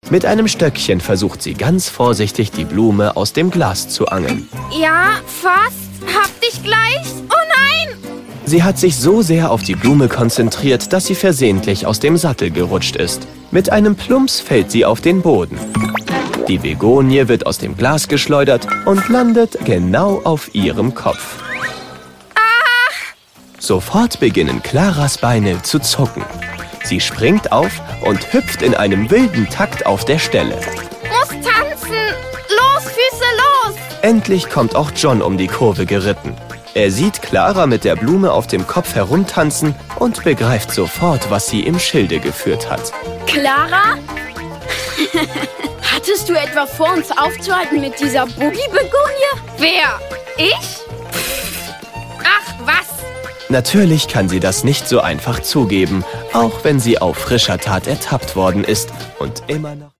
Mit einem Stöckchen versucht sie ganz vorsichtig, die Blume aus dem Glas zu angeln. Ja, fast. Hab dich gleich. Oh nein! Sie hat sich so sehr auf die Blume konzentriert, dass sie versehentlich aus dem Sattel gerutscht ist. Mit einem Plumps fällt sie auf den Boden. Die Begonie wird aus dem Glas geschleudert und landet genau auf ihrem Kopf. Sofort beginnen Claras Beine zu zucken. Sie springt auf und hüpft in einem wilden Takt auf der Stelle. Muss tanzen! Los, Füße, los! Endlich kommt auch John um die Kurve geritten. Er sieht Clara mit der Blume auf dem Kopf herumtanzen und begreift sofort, was sie im Schilde geführt hat. Clara? Hattest du etwa vor, uns aufzuhalten mit dieser Boogie-Begonie? Wer? Ich? Ach, was? Natürlich kann sie das nicht so einfach zugeben, auch wenn sie auf frischer Tat ertappt worden ist und immer noch...